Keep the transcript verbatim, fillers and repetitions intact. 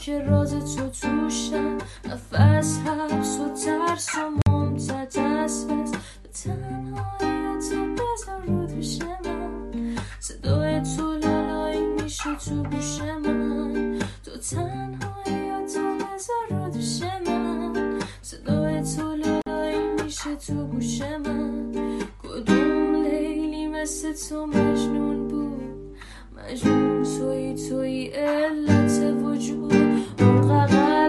که راز تو توشم، نفس حبس و ترس و ممتد اسفز. به تنهایی تو بذار رو دوش من، صدای تو لالایی میشه تو گوش من. تو تنهایی تو بذار رو دوش من، صدای تو لالایی میشه تو گوش من. کدوم لیلی مثل تو مجنون بود، مجنون توی توی علت وجود. اون